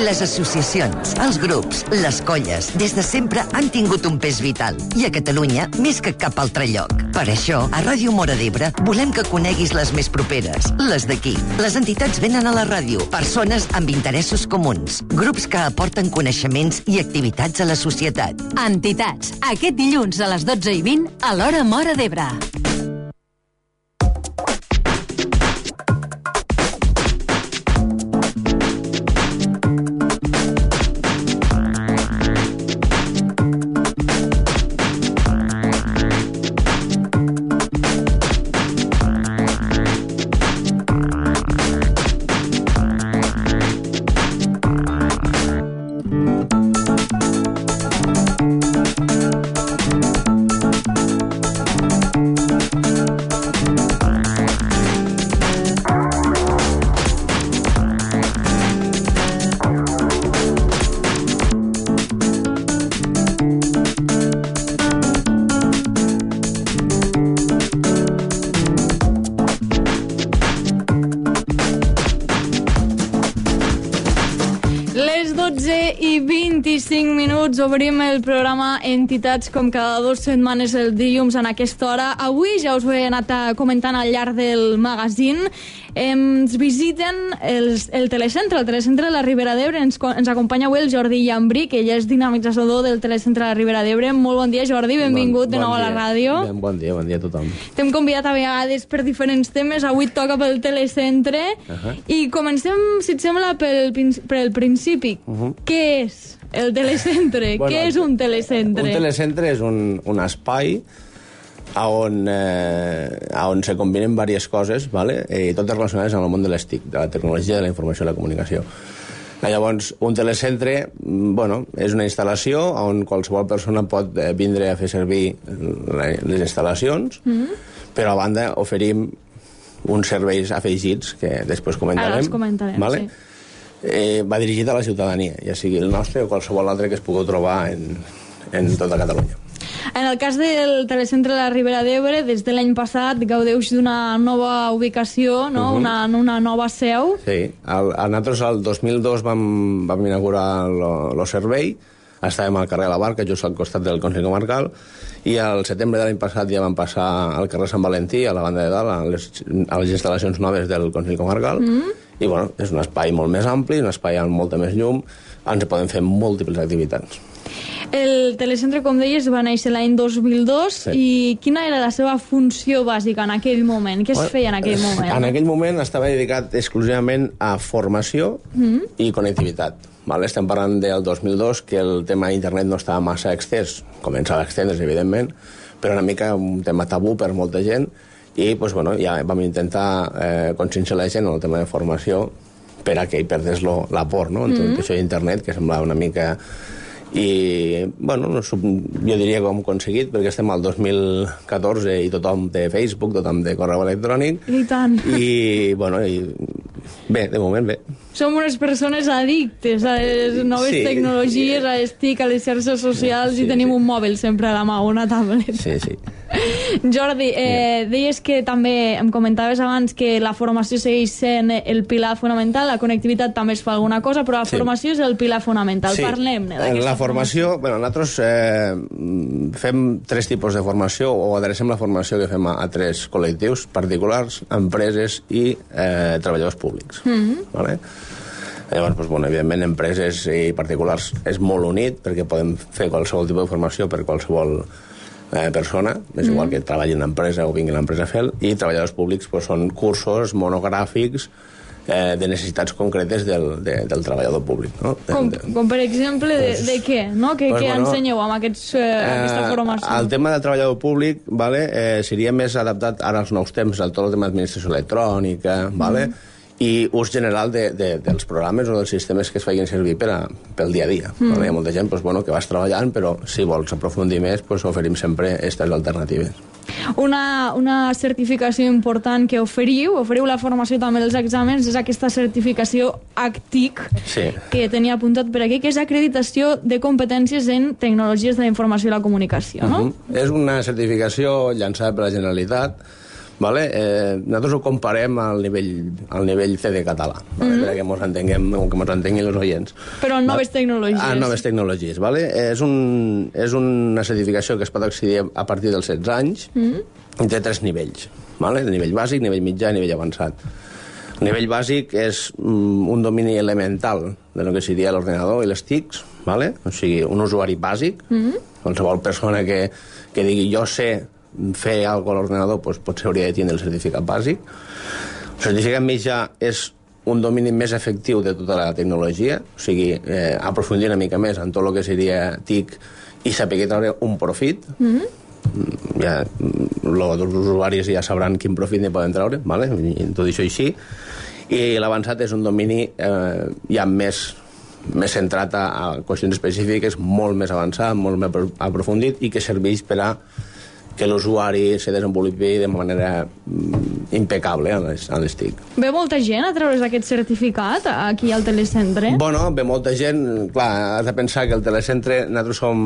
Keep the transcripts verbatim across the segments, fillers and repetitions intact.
Les associacions, els grups, les colles, des de sempre han tingut un pes vital. I a Catalunya, més que cap altre lloc. Per això, a Ràdio Móra d'Ebre, volem que coneguis les més properes, les d'aquí. Les entitats venen a la ràdio, persones amb interessos comuns, grups que aporten coneixements i activitats a la societat. Entitats, aquest dilluns a les dotze i vint a l'Hora Móra d'Ebre. vint-i-cinc minuts, obrim el programa Entitats com cada dues setmanes el dilluns en aquesta hora. Avui ja us ho he anat comentant al llarg del magazine. Ens visiten els, el telecentre, el telecentre de la Ribera d'Ebre. Ens, ens acompanya avui el Jordi Llambrí, que ell és dinamitzador del telecentre de la Ribera d'Ebre. Molt bon dia, Jordi, benvingut bon, de nou bon a la ràdio. Ben, bon dia, bon dia a tothom. T'hem convidat a vegades per diferents temes, avui toca pel telecentre. Uh -huh. I comencem, si et sembla, pel, pel principi. Uh -huh. Què és el telecentre? Bueno, què és un telecentre? Un telecentre és un, un espai on, eh, on se combinen diverses coses, ¿vale? I totes relacionades amb el món de les T I C, de la tecnologia, de la informació i la comunicació. Llavors, un telecentre, bueno, és una instal·lació on qualsevol persona pot vindre a fer servir les instal·lacions, mm-hmm. però a banda oferim uns serveis afegits que després comentarem. Ara els comentarem, ¿vale? Sí. Eh, va dirigit a la ciutadania, ja sigui el nostre o qualsevol altre que es pugui trobar en, en tota Catalunya. En el cas del telecentre de la Ribera d'Ebre, des de l'any passat gaudeix d'una nova ubicació, no? Uh-huh. una, una nova seu. Sí, el, a nosaltres el dos mil dos vam, vam inaugurar el servei, estàvem al carrer de la Barca, just al costat del Consell Comarcal, i al setembre de l'any passat ja vam passar al carrer Sant Valentí, a la banda de dalt, a les, a les instal·lacions noves del Consell Comarcal, mm-hmm. i bueno, és un espai molt més ampli, un espai amb molta més llum, on poden fer múltiples activitats. El telecentre, com deies, va néixer l'any dos mil dos, sí. I quina era la seva funció bàsica en aquell moment? Què es bueno, feia en aquell moment? En aquell moment estava dedicat exclusivament a formació mm-hmm. i connectivitat. Vale? Estem parlant del dos mil dos, que el tema d'internet no estava massa extès, començava a extendre's, evidentment, però una mica un tema tabú per molta gent, i pues, bueno, ja vam intentar eh, conscienciar la gent en el tema de formació per a que hi perdés lo, la por, no? Mm-hmm. Això d'internet, que semblava una mica... I, bueno, no, jo diria que ho hem aconseguit, perquè estem al dos mil catorze i tothom té Facebook, tothom té correu electrònic. I tant. I, bueno, i bé, de moment bé. Som unes persones addictes a les noves sí, tecnologies, sí. a les T I C, a les xarxes socials, sí, i tenim sí. un mòbil sempre a la mà, una tablet. Sí, sí. Jordi, eh, deies que també em comentaves abans que la formació segueix sent el pilar fonamental, la connectivitat també es fa alguna cosa, però la sí. formació és el pilar fonamental. Sí. Parlem-ne d'aquesta la formació. formació bueno, nosaltres eh, fem tres tipus de formació, o adrecem la formació que fem a, a tres col·lectius particulars, empreses i eh, treballadors públics. Mm-hmm. Vale? Llavors, doncs, bueno, evidentment, empreses i particulars és molt unit, perquè podem fer qualsevol tipus de formació per qualsevol eh, persona, és mm. igual que treballi en l'empresa o vingui a l'empresa a fer-lo, i treballadors públics doncs, són cursos monogràfics eh, de necessitats concretes del, de, del treballador públic. No? Com, com per exemple, de, pues, de què? No? Què, pues, què bueno, ensenyeu amb aquests, eh, aquesta formació? El tema del treballador públic vale, eh, seria més adaptat ara als nous temps, al tot el tema d'administració electrònica, vale? Mm. i ús general de, de, dels programes o dels sistemes que es feien servir per a, pel dia a dia. Mm. Hi ha molta gent pues, bueno, que vas treballant, però si vols aprofundir més, pues, oferim sempre aquestes alternatives. Una, una certificació important que oferiu, oferiu la formació també dels exàmens, és aquesta certificació A C T I C, sí. que tenia apuntat per aquí, que és acreditació de competències en tecnologies de la informació i la comunicació, no? Uh-huh. És una certificació llançada per la Generalitat, Vale? Eh, nosaltres ho comparem al nivell, al nivell C D català, vale? Mm. perquè ens entenguem, que ens entenguin els oients. Però en noves tecnologies. En noves tecnologies, vale? És, un, és una certificació que es pot accedir a partir dels setze anys, mm. i té tres nivells, vale? Nivell bàsic, nivell mitjà i nivell avançat. El nivell bàsic és mm, un domini elemental de lo que seria l'ordenador i les T I Cs, vale? O sigui, un usuari bàsic, mm. qualsevol persona que, que digui jo sé fer alguna cosa a l'ordenador, doncs potser hauria de tenir el certificat bàsic. El certificat mitjà és un domini més efectiu de tota la tecnologia, o sigui, eh, aprofundir una mica més en tot el que seria T I C i saber treure un profit. Mm-hmm. Ja, els usuaris ja sabran quin profit ne poden treure, vale? I tot això així. I l'avançat és un domini eh, ja més, més centrat a, a qüestions específiques, molt més avançat, molt més aprofundit, i que serveix per a que l'usuari se desenvolupi de manera mm, impecable en les, en les T I C. Ve molta gent a treure's aquest certificat aquí al telecentre? Bueno, ve molta gent. Clar, has de pensar que el telecentre, nosaltres som,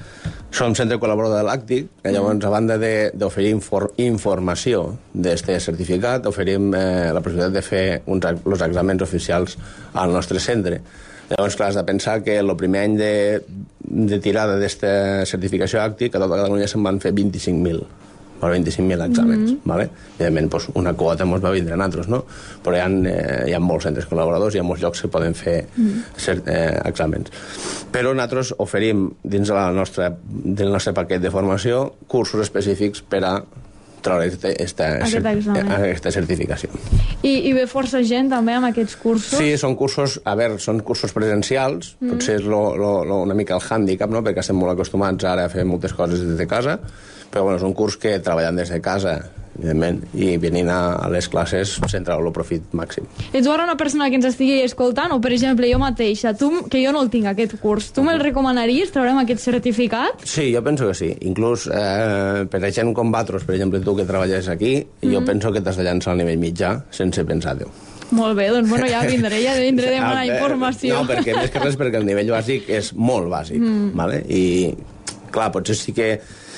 som centre col·laborador de l'Àctic, que llavors, a banda d'oferir infor, informació d'aquest certificat, oferim eh, la possibilitat de fer uns, els exàmens oficials al nostre centre. Llavors, clar, has de pensar que el primer any de, de tirada d'aquesta certificació Àctic, a tota Catalunya se'n van fer vint-i-cinc mil, vint-i-cinc mil exàmens. Mm-hmm. Vale? Evidentment, doncs, una quota ens va vindre a nosaltres, no? Però hi ha, eh, hi ha molts centres col·laboradors, hi ha molts llocs que poden fer mm-hmm. cert, eh, exàmens. Però nosaltres oferim, dins la nostra, del nostre paquet de formació, cursos específics per a treure aquesta, aquesta certificació. I, I ve força gent també amb aquests cursos? Sí, són cursos, a veure, són cursos presencials, mm. potser és lo, lo, lo, una mica el hàndicap, no?, perquè estem molt acostumats ara a fer moltes coses des de casa, però bueno, és un curs que treballant des de casa, evidentment, i venint a, a les classes se'n treu el profit màxim. Ets ara una persona que ens estigui escoltant, o per exemple jo mateixa, tu, que jo no el tinc aquest curs, tu me'l recomanaries, traurem aquest certificat? Sí, jo penso que sí. Inclús eh, per a gent com vosaltres, per exemple tu que treballes aquí, mm-hmm. jo penso que t'has de llançar al nivell mitjà sense pensar-ho. Molt bé, doncs bueno, ja vindré, ja vindré a demanar informació. No, perquè més que res perquè el nivell bàsic és molt bàsic, mm. vale? I clar, potser sí que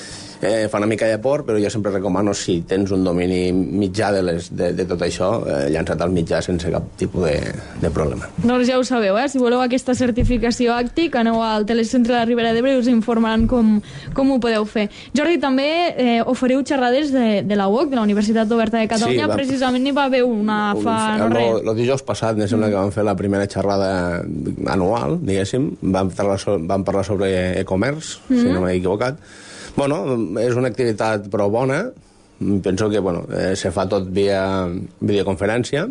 Eh, fa una mica de por, però jo sempre recomano, si tens un domini mitjà de, les, de, de tot això, eh, llança't al mitjà sense cap tipus de, de problema. Doncs ja ho sabeu, eh? Si voleu aquesta certificació Àctic, aneu al Telecentre de la Ribera d'Ebre i us informaran com, com ho podeu fer. Jordi, també eh, oferiu xerrades de, de la U O C, de la Universitat Oberta de Catalunya, sí, va, precisament n'hi va haver una fa no res. El dijous passat, em sembla mm. que vam fer la primera xerrada anual, diguéssim, vam parlar, so, vam parlar sobre e-commerce, mm. si no m'he equivocat. Bueno, és una activitat prou bona. Penso que bueno, eh, se fa tot via videoconferència.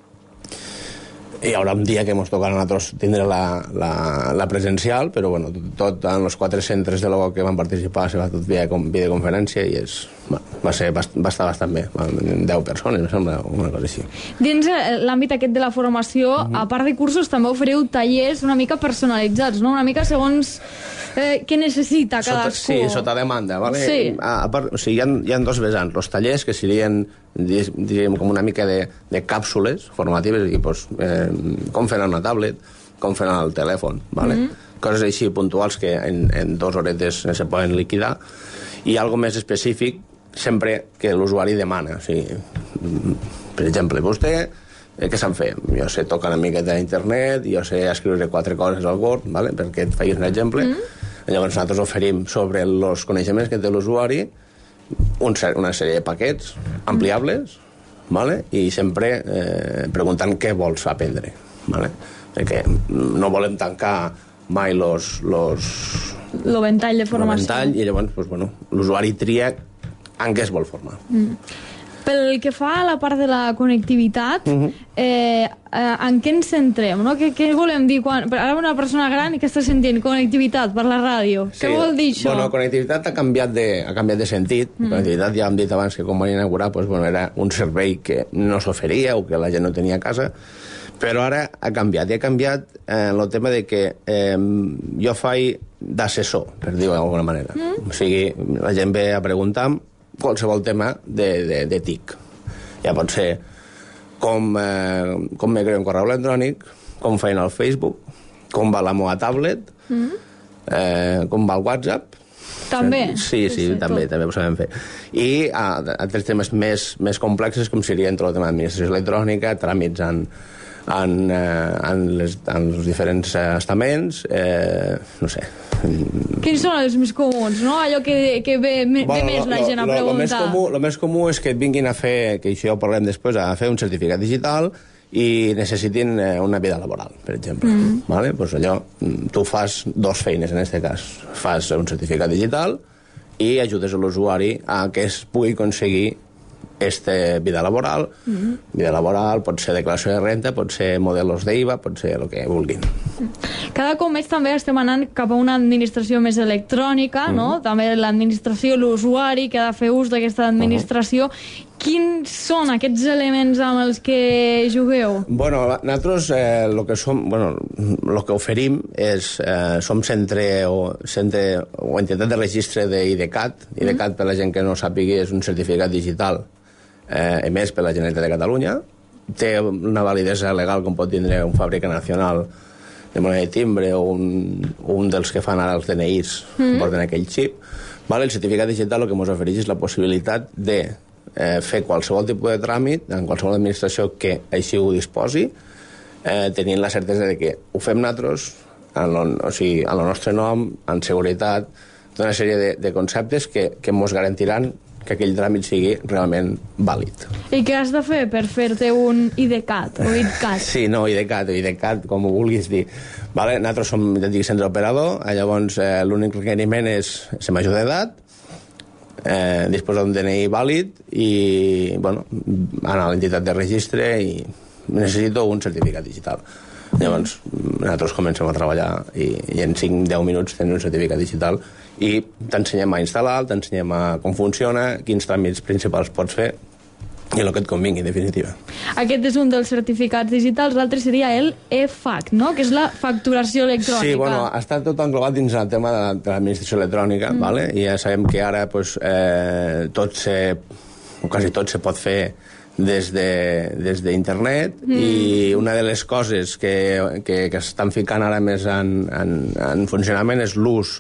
Hi haurà un dia que ens tocarà a nosaltres tindre la, la, la presencial, però bueno, tot en els quatre centres de l'O C que van participar se va tot via videoconferència i és, bueno, va, ser, va, va estar bastant bé. deu persones, em sembla, una cosa així. Dins l'àmbit aquest de la formació, mm-hmm. a part de cursos, també oferiu tallers una mica personalitzats, no? Una mica segons eh, què necessita cadascú. Sota, sí, sota demanda, vale? Sí. A, a part, o sigui, hi ha, hi ha dos vessants. Els tallers, que serien diríem, com una mica de, de càpsules formatives, i, pues, eh, com fer una tablet, com fer el telèfon, vale? Mm-hmm. Coses així puntuals que en, en dues horetes se poden liquidar, i algo més específic sempre que l'usuari demana. O sigui, per exemple, vostè, eh, què sap fer? Jo sé tocar una miqueta d'internet, jo sé escriure quatre coses al Word, vale? Perquè et facis un exemple. Mm-hmm. Llavors nosaltres oferim sobre els coneixements que té l'usuari un, una sèrie de paquets ampliables, vale? I sempre eh, preguntant què vols aprendre, vale? Perquè no volem tancar mai los, los... el ventall de formació. Ventall, i llavors pues, bueno, l'usuari tria en què es vol formar. Mm. Pel que fa a la part de la connectivitat, uh-huh. eh, eh, en què ens centrem? No? Què, què volem dir quan... Ara una persona gran que està sentint connectivitat per la ràdio. Sí. Què vol dir això? Bueno, connectivitat ha canviat de, ha canviat de sentit. Mm. Connectivitat, ja hem dit abans que com van inaugurar, pues, bueno, era un servei que no s'oferia o que la gent no tenia a casa, però ara ha canviat. I ha canviat eh, el tema de que eh, jo faig d'assessor, per dir-ho d'alguna manera. Mm. O sigui, la gent ve a preguntar qualsevol tema de, de, de T I C. Ja pot ser com, eh, com me creo un correu electrònic, com feien al Facebook, com va la meva tablet, mm. eh, com va el WhatsApp, També? Sí, sí, sí també, també ho sabem fer. I a, altres temes més, més complexes, com serien tot el tema d'administració electrònica, tràmits en, en, eh, en, les, en els diferents estaments, eh, no sé. Quins són els més comuns, no? Allò que, que ve, ve bueno, més la gent a preguntar. El més, comú, lo més comú és que et vinguin a fer, que això ja ho parlem després, a fer un certificat digital i necessitin eh, una vida laboral, per exemple. Mm. Vale? Pues allò, tu fas dos feines, en aquest cas. Fas un certificat digital i ajudes l'usuari a que es pugui aconseguir aquesta vida laboral. Mm. Vida laboral pot ser declaració de renta, pot ser modelos d'I V A, pot ser el que vulguin. Cada cop més també estem anant cap a una administració més electrònica, mm. no? També l'administració, l'usuari que ha de fer ús d'aquesta administració. Uh-huh. Quins són aquests elements amb els que jugueu? Bueno, nosaltres eh, lo que som, bueno, lo que oferim és, eh, som centre o, centre o entitat de registre d'IDCAT. Mm. IDCAT, per la gent que no sàpigui, és un certificat digital eh, emès per la Generalitat de Catalunya. Té una validesa legal com pot tindre un fàbrica nacional de moneda de timbre o un, un dels que fan ara els D N Is, mm. porten aquell xip. Vale? El certificat digital el que ens ofereix és la possibilitat de eh, fer qualsevol tipus de tràmit en qualsevol administració que així ho disposi, eh, tenint la certesa de que ho fem nosaltres, en el, o sigui, en el nostre nom, en seguretat, tota una sèrie de, de conceptes que, que ens garantiran que aquell tràmit sigui realment vàlid. I què has de fer per fer-te un IDCAT o IDCAT? Sí, no, IDCAT o IDCAT, com ho vulguis dir. Vale? Nosaltres som, ja et dic, centre operador, llavors eh, l'únic requeriment és ser major d'edat, eh, disposar d'un D N I vàlid i, bueno, anar a l'entitat de registre i necessito un certificat digital. Llavors, nosaltres comencem a treballar i, i en cinc a deu minuts tens un certificat digital i t'ensenyem a instal·lar, t'ensenyem a com funciona, quins tràmits principals pots fer i el que et convingui, en definitiva. Aquest és un dels certificats digitals, l'altre seria el e-fac, no? Que és la facturació electrònica. Sí, bueno, està tot englobat dins el tema de, de l'administració electrònica, mm. vale? I ja sabem que ara pues, eh, tot se, o quasi tot se pot fer des de, des d'internet mm. i una de les coses que, que, que estan ficant ara més en, en, en funcionament és l'ús,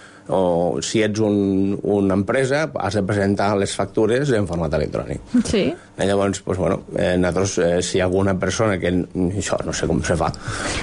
o si ets un, una empresa has de presentar les factures en format electrònic. Sí. I llavors, pues, bueno, eh, nosaltres, eh, si hi ha alguna persona que això no sé com se fa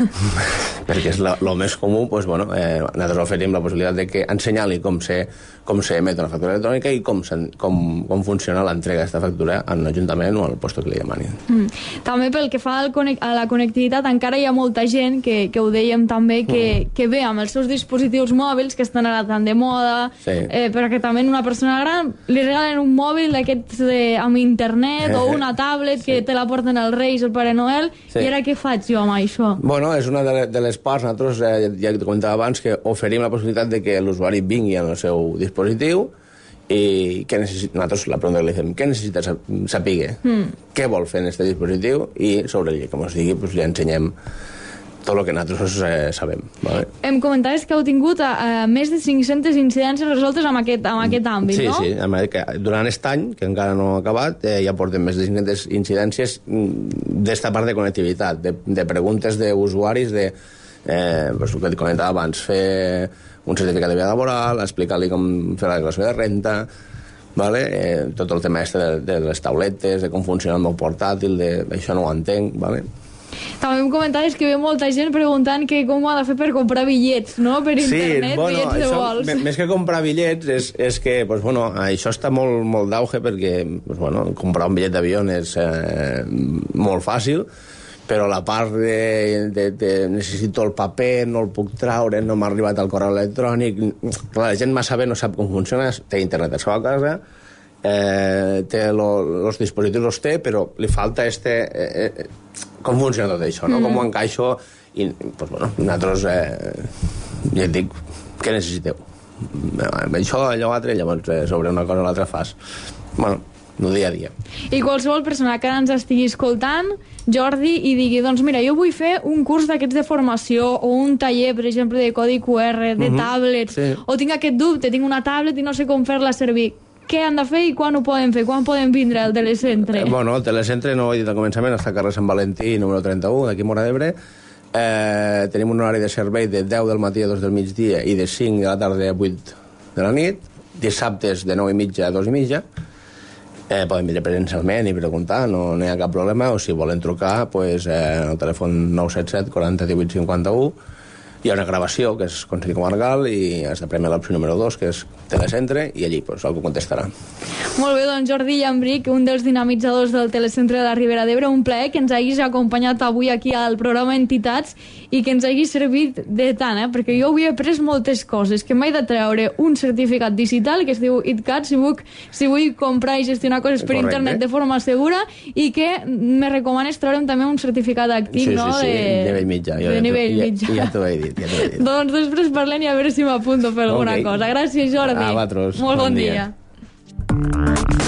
perquè és el més comú, pues, bueno, eh, nosaltres oferim la possibilitat de que ensenyar-li com se, com se emet una factura electrònica i com, se, com, com funciona l'entrega d'aquesta factura en l'Ajuntament o al lloc que li demanin. Mm. També pel que fa al a la connectivitat, encara hi ha molta gent que, que ho dèiem també, que, mm. que ve amb els seus dispositius mòbils que estan ara tan de moda, sí. eh, perquè també una persona gran li regalen un mòbil d'aquests eh, amb internet o una tablet sí. que te la porten els Reis, el Pare Noel, sí. i ara què faig jo amb això? Bueno, és una de, de les parts, nosaltres eh, ja et comentava abans que oferim la possibilitat de que l'usuari vingui en el seu dispositiu i què necessita, nosaltres la pregunta que li fem, què necessita saber, mm. què vol fer en aquest dispositiu i sobre ell, com us digui, pues, li ensenyem tot el que nosaltres eh, sabem. Vale? Em comentaves que heu tingut eh, més de cinc-centes incidències resoltes amb aquest, amb aquest àmbit, sí, no? Sí, sí. Durant aquest any, que encara no ha acabat, eh, ja portem més de cinc-centes incidències d'esta part de connectivitat, de, de preguntes d'usuaris, de, eh, pues, el que et comentava abans, fer un certificat de vida laboral, explicar-li com fer la declaració de renta, vale? eh, tot el tema este de, de les tauletes, de com funciona el meu portàtil, de, això no ho entenc, vale? També em comentaves que ve molta gent preguntant que com ho ha de fer per comprar bitllets, no? Per internet, sí, bueno, bitllets de vols. Això, més que comprar bitllets, és, és que, pues, bueno, això està molt, molt d'auge perquè, pues, bueno, comprar un bitllet d'avió és eh, molt fàcil, però la part de, de, de necessito el paper, no el puc traure, no m'ha arribat el correu electrònic... Clar, la gent massa bé no sap com funciona, té internet a la seva casa, eh, té lo, los dispositius els té, però li falta este... Eh, eh, com funciona tot això, no? Mm. Com ho encaixo i, pues, bueno, nosaltres eh, ja et dic, què necessiteu? Això, allò, altre, llavors eh, sobre una cosa o l'altra fas. Bueno, no dia a dia. I qualsevol persona que ara ens estigui escoltant, Jordi, i digui, doncs mira, jo vull fer un curs d'aquests de formació o un taller, per exemple, de codi Q R, de mm-hmm. tablets, sí. o tinc aquest dubte, tinc una tablet i no sé com fer-la servir. Què han de fer i quan ho poden fer? Quan poden vindre al telecentre? Eh, bueno, el telecentre, no ho he dit al començament, està a carrer Sant Valentí, número trenta-u, d'aquí a Móra d'Ebre. Eh, tenim un horari de servei de deu del matí a dos del migdia i de cinc de la tarda a vuit de la nit, dissabtes de nou i mitja a dos i mitja, eh, poden venir presencialment i preguntar, no, no hi ha cap problema, o si volen trucar, pues, eh, el telèfon nou set set quaranta divuit cinquanta-u, hi ha una gravació, que és Consell Comarcal, i has de prémer l'opció número dos, que és Telecentre, i allí pues, algú contestarà. Molt bé, doncs Jordi Llambric, un dels dinamitzadors del Telecentre de la Ribera d'Ebre, un plaer que ens hagis acompanyat avui aquí al programa Entitats i que ens hagi servit de tant, eh? Perquè jo avui he après moltes coses, que m'he de treure un certificat digital que es diu ITCAT, si vull, si vull comprar i gestionar coses per Correcte. internet de forma segura, i que me recomanes treure'm també un certificat actiu, sí, no? Sí, sí, de nivell mitjà. Jo de ja nivell ja, mitjà. Ja t'ho he dit, ja t'ho he dit. Doncs després parlem i a veure si m'apunto per alguna Okay. cosa. Gràcies, Jordi. A vosaltres. Molt bon, Bon dia. dia.